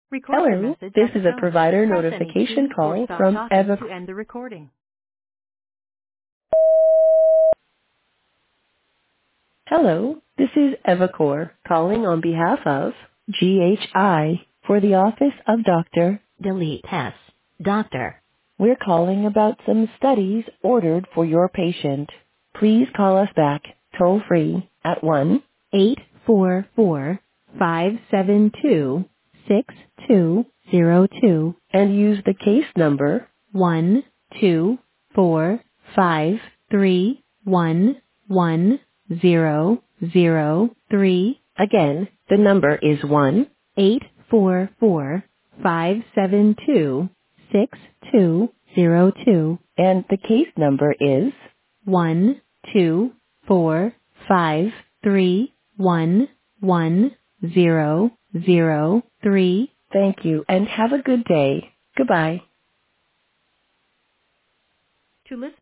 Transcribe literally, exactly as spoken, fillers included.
Record your Hello, message this at the is a tone. provider Press any notification key or call stop from talking Eva. to end the recording. Hello, this is Evacor calling on behalf of G H I for the office of Doctor Delete S. Doctor. We're calling about some studies ordered for your patient. Please call us back toll free at one eight four four five seven two six two zero two and use the case number one two four five three one one zero zero three. Again, the number is one eight four four five seven two six two zero two and the case number is one two four five three one one zero zero three. Thank you and have a good day. Goodbye. To listen